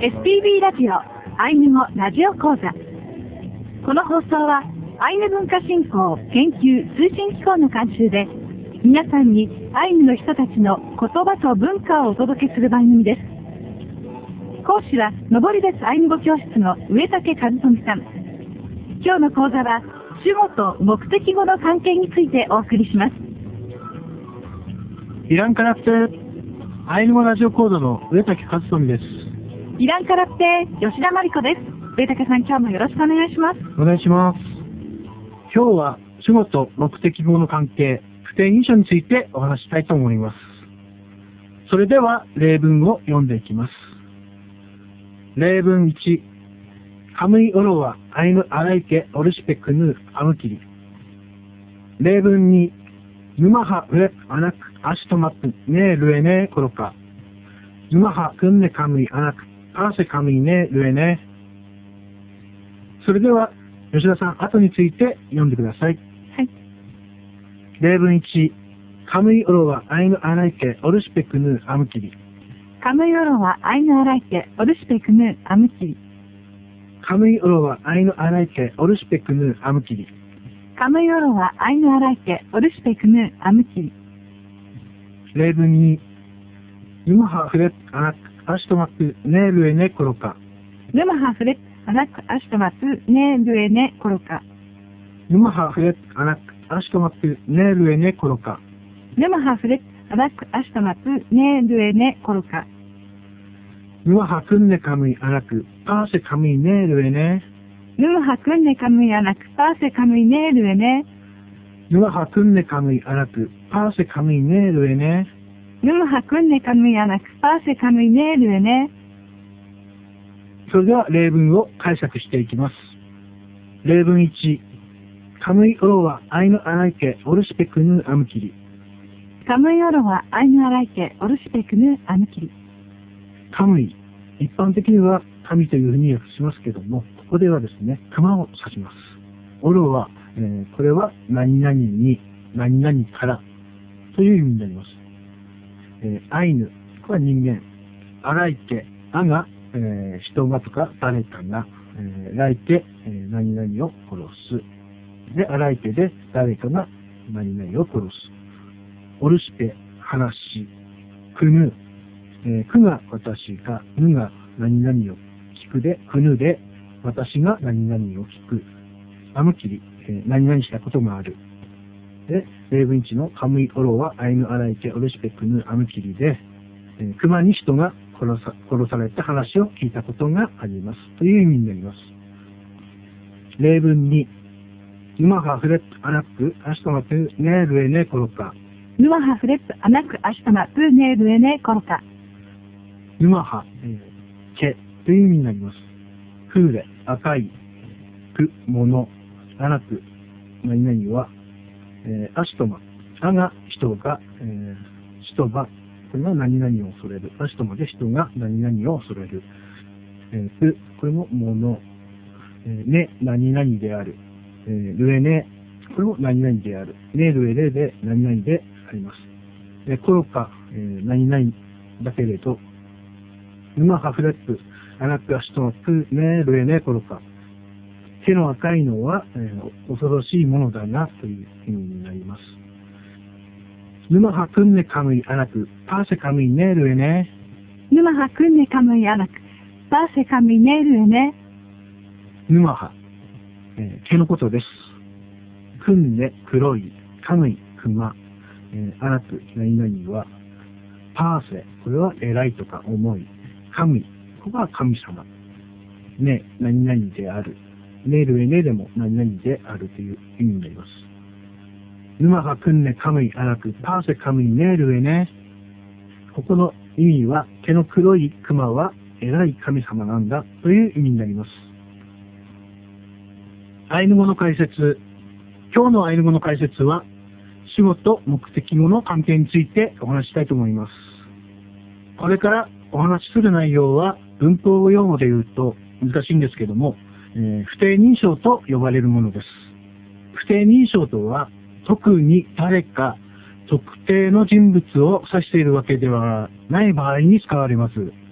SPB ラジオアイヌ語ラジオ講座。この放送はアイヌ文化振興研究推進機構の監修で、皆さんにアイヌの人たちの言葉と文化をお届けする番組です。講師は登別アイヌ語教室の植竹和富さん。今日の講座は主語と目的語の関係についてお送りします。 イランからってアイヌ語ラジオ講座の植竹和富です。 イランからって吉田真理子です。植竹さん、今日もよろしくお願いします。 お願いします。今日は主語と目的語の関係、不定認証についてお話ししたいと思います。それでは例文を読んでいきます。例文1、カムイオロはアイヌアライケオルシペクヌアムキリ。例文2、ヌマハウレアナクアシトマクネルエネコロカ。ヌマハクンネカムイアナクパーセカムイネルエネ。それでは吉田さん、後について読んでください。 はい。 例文1、カムイオロはアイヌアライケオルシペクヌアムキリ。 カムイオロはアイヌアライケオルシペクヌアムキリ。 カムイオロはアイヌアライケオルシペクヌアムキリ。 カムイオロはアイヌアライケオルシペクヌアムキリ。 例文2、ユマハフレッアナクアシトマクネルエネコロカ。 ヌマハフレッアナクアシトマクネルエネコロカ。 ユマハフレッアナクアシトマクネルエネコロカ。 ヌマハフレッアナクアシトマクネルエネコロカ。 ユマハクンネカムイアナクパーセカムイネルエネ。 ヌマハクンネカムイアナクパーセカムイネルエネ。 ユマハクンネカムイアナクパーセカムイネルエネ。 ヌマハクンネカムイアナクパーセカムイネルエネ。 それでは例文を解釈していきます。例文1、カムイオロはアイヌアライケオルシペクヌアムキリ。 カムイオロはアイヌアライケオルシペクヌアムキリ。 カムイ、一般的には神というふうに訳しますけども、ここではですね、熊を指します。オロは、これは何々に、何々からという意味になります。アイヌ、これは人間。アライケ、アが、人がとか誰かが、ライケ、何々を殺す。で、アライケで誰かが何々を殺す。オルシペ、話。クヌ、クが私が、ヌが何々を聞くで、クヌで私が何々を聞く。アムキリ、何々したことがある。で、例文1のカムイオロはアイヌアライケオルシペクヌアムキリで、熊に人が殺された話を聞いたことがありますという意味になります。例文2、ユマハフレットアナックアシトマトゥネールエネコロカ。 ヌマハフレットアナクアシトマトゥネールエネコロカ。 ユマハ、毛という意味になります。フーレ、赤い、ク、もの、アナク、何々は、アシトマ、アが人が、シトバ、これが何々を恐れる。アシトマで人が何々を恐れる。ク、これももの、ね、何々である。ルエネ、これも何々である。ね、ルエレで何々であります。コロカ、何々だけれど、ヌマハフレップ、アナクアシトマク、ね、ルエネ、コロカ。手の赤いのは、恐ろしいものだなという意味になります。ヌマハクンネカムイアナク、パーセカムイネルエネ。 ヌマハクンネカムイアナク、パーセカムイネルエネ。 ヌマハ、毛のことです。クンネ、黒い、カムイ、熊、アナク、何々は、パーセ、これは偉いとか重い。カムイ、ここは神様。ね、何々である。ネルエネでも何々であるという意味になります。ヌマハクンネカムイアナクパーセカムイネルエネ。ここの意味は、毛の黒い熊は偉い神様なんだという意味になります。アイヌ語の解説。今日のアイヌ語の解説は、主語と目的語の関係についてお話ししたいと思います。これからお話しする内容は、文法語用語で言うと難しいんですけども、不定認証と呼ばれるものです。不定認証とは、特に誰か特定の人物を指しているわけではない場合に使われます。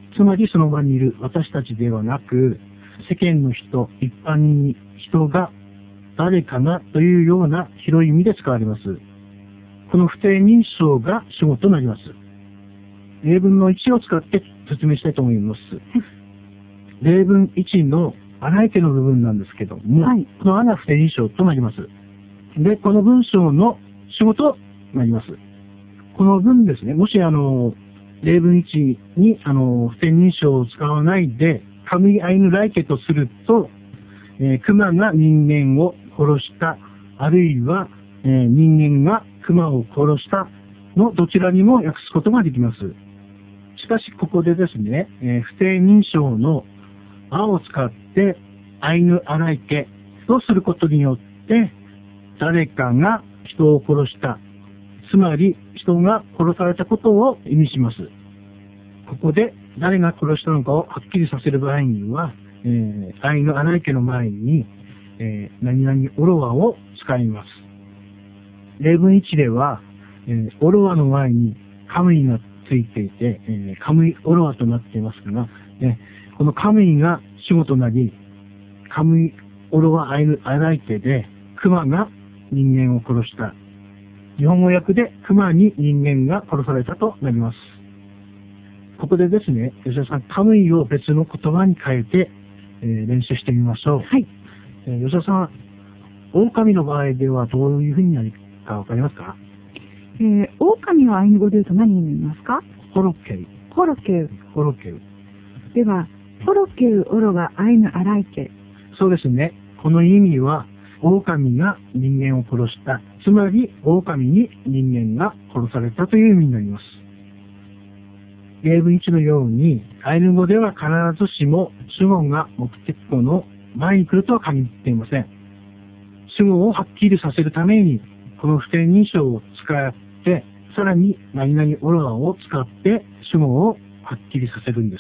つまりその場にいる私たちではなく、世間の人、一般に人が誰かがというような広い意味で使われます。この不定認証が主語となります。例文の1を使って説明したいと思います。例文1の荒い手の部分なんですけども、 はい、 この穴不定認証となります。で、この文章の主語となります。この文ですね、もし例文1に不定認証を使わないで、カムイアイヌライケとすると、熊が人間を殺した、あるいは、人間が熊を殺したのどちらにも訳すことができます。しかしここでですね、不定認証のあを使ってアイヌアライケとすることによって、誰かが人を殺した、つまり人が殺されたことを意味します。ここで誰が殺したのかをはっきりさせる場合には、アイヌアライケの前に、何々オロワを使います。例文1では、オロワの前にカムイがついていて、カムイオロワとなっていますから、このカムイが主語となり、カムイオロワアイヌアライケで、熊が人間を殺した。日本語訳で熊に人間が殺されたとなります。ここでですね、吉田さん、カムイを別の言葉に変えて、練習してみましょう。 はい。 吉田さん、狼の場合ではどういうふうになるかわかりますか？ 狼はアイヌ語で言うと何になりますか？ ホロケウ。 ホロケウ。 ホロケウ。 では、ホロケウオロがアイヌアライケ。 そうですね。この意味は、狼が人間を殺した。つまり、狼に人間が殺されたという意味になります。例文1のように、アイヌ語では必ずしも主語が目的語の前に来るとは限っていません。主語をはっきりさせるために、この不定認証を使って、さらに何々オロワを使って主語をはっきりさせるんです。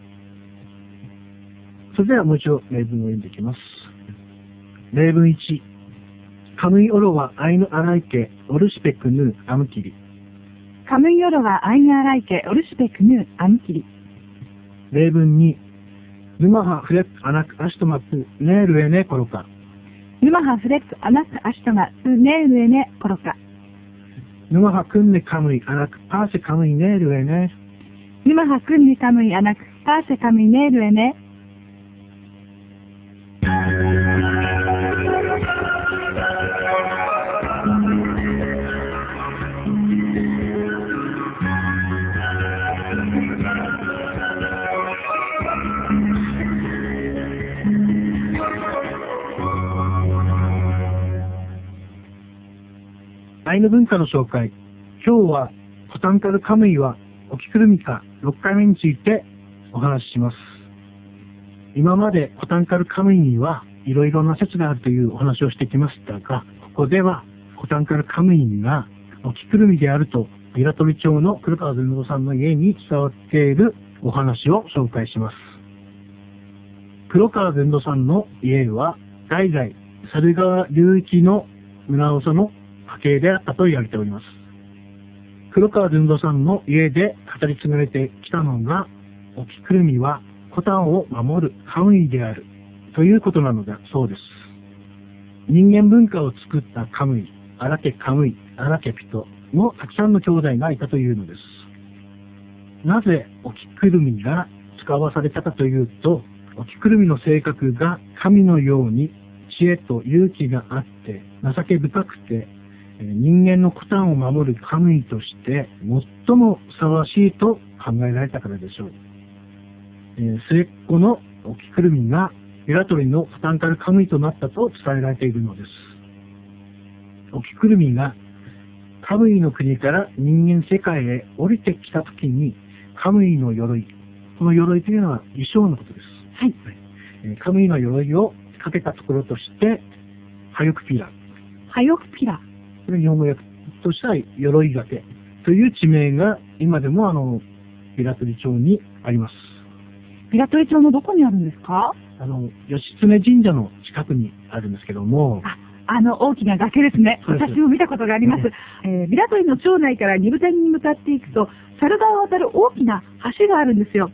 それではもう一度例文を読んでいきます。例文1。カムイオロワアイヌアライケオルシペクヌアムキリ。 カムイオロはアイヌアライケオルシペクヌアムキリ。 例文2。ヌマハフレックアナクアシトマクネールエネコロカ。 ヌマハフレックアナクアシトマクネールエネコロカ。 ヌマハクンネカムイアナクパーセカムイネールエネ。 ヌマハクンネカムイアナクパーセカムイネールエネ。 アイヌ文化の紹介。今日はコタンカルカムイはオキクルミカ6回目についてお話しします。今までコタンカルカムイにはいろいろな説があるというお話をしてきましたが、ここではコタンカルカムイがオキクルミであると平取町の黒川善郎さんの家に伝わっているお話を紹介します。黒川善郎さんの家は代々猿川流域の村長の家系であったと言われております。黒川善郎さんの家で語り継がれてきたのが、オキクルミはコタンを守るカムイであるということなのだそうです。人間文化を作ったカムイ、荒家カムイ、荒家ピトもたくさんの兄弟がいたというのです。なぜオキクルミが使わされたかというと、オキクルミの性格が神のように知恵と勇気があって情け深くて、人間のコタンを守るカムイとして最もふさわしいと考えられたからでしょう。末っ子のオキクルミがエラトリのコタンカルカムイとなったと伝えられているのです。オキクルミがカムイの国から人間世界へ降りてきたときに、カムイの鎧、この鎧というのは衣装のことです。 はい。 カムイの鎧をかけたところとして、ハヨクピラ。 ハヨクピラ。 これ日本語訳としては鎧掛けという地名が今でも平取町にあります。 平取町のどこにあるんですか？ 義経神社の近くにあるんですけども。 大きな崖ですね。 そうです。 私も見たことがあります。平取の町内から二部谷に向かっていくと、猿川を渡る大きな橋があるんですよ。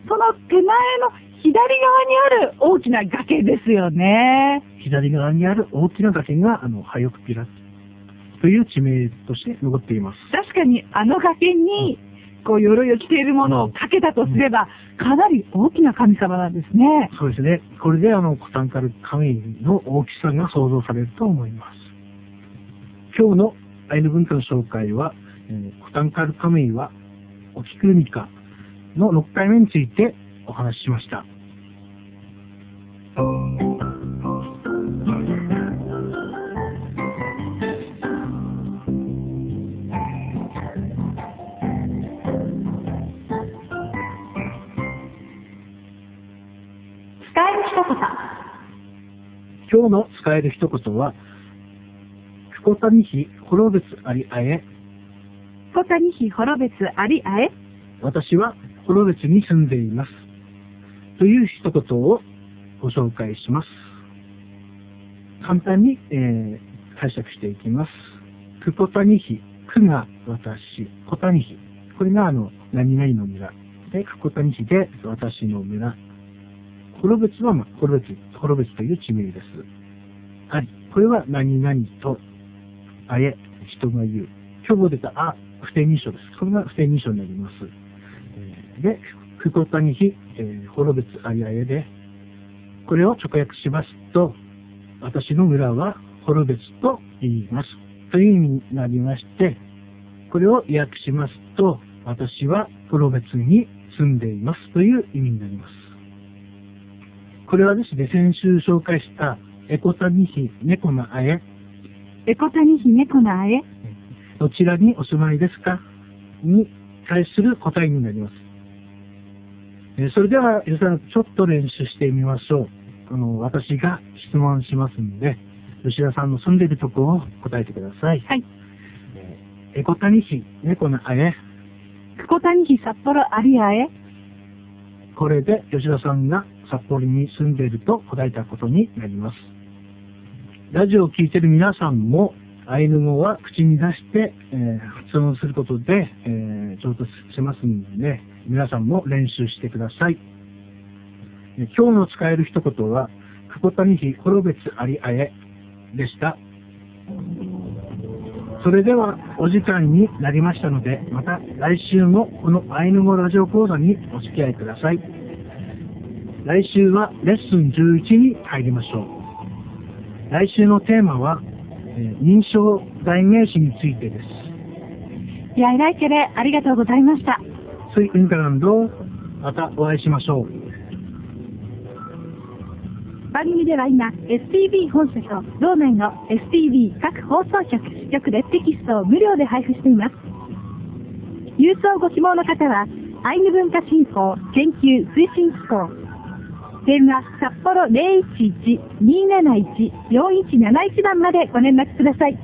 その手前の左側にある大きな崖ですよね。 左側にある大きな崖が、ハヨクピラという地名として残っています。 確かにあの崖に、こう、鎧を着ているものをかけたとすれば、かなり大きな神様なんですね。 そうですね。これでコタンカルカムイの大きさが想像されると思います。今日のアイヌ文化の紹介は、コタンカルカムイはオキクルミカの6回目についてお話ししました。 使える一言。 今日の使える一言は、クコタニヒ滅別ありあえ。 クコタニヒ滅別ありあえ。 私は滅別に住んでいます。という一言をご紹介します。簡単に、解釈していきます。クコタニヒ、クが私、コタニヒ。これが何々の村。で、クコタニヒで私の村。滅別は、滅別という地名です。あり。これは何々と、あえ、人が言う。今日出たあ、不定認証です。これが不定認証になります。で、クコタニヒ、滅別ありあえで、これを直訳しますと、私の村は滅別と言います。という意味になりまして、これを訳しますと、私は滅別に住んでいますという意味になります。これはですね、先週紹介したエコタニヒ猫のあえ。 エコタニヒ猫のあえ。 どちらにお住まいですかに対する答えになります。それでは、皆さん、ちょっと練習してみましょう。私が質問しますので、吉田さんの住んでいるところを答えてください。 はい。 エコタニヒ猫のあえ。 クコタニヒ札幌ありあえ。 これで吉田さんが札幌に住んでいると答えたことになります。ラジオを聞いている皆さんも、アイヌ語は口に出して、発音することで、上達しますので、皆さんも練習してください。今日の使える一言は、クコタニヒ滅別ありあえでした。それではお時間になりましたので、また来週もこのアイヌ語ラジオ講座にお付き合いください。来週はレッスン11に入りましょう。来週のテーマは、認証代名詞についてです。 いや、偉いけれ、ありがとうございました。 スイ・インカランド、またお会いしましょう。 番組では今、STB 本社と道内の STB 各放送局支局でテキストを無料で配布しています。郵送ご希望の方は、アイヌ文化振興研究推進機構。電話札幌 011-271-4171 番までご連絡ください。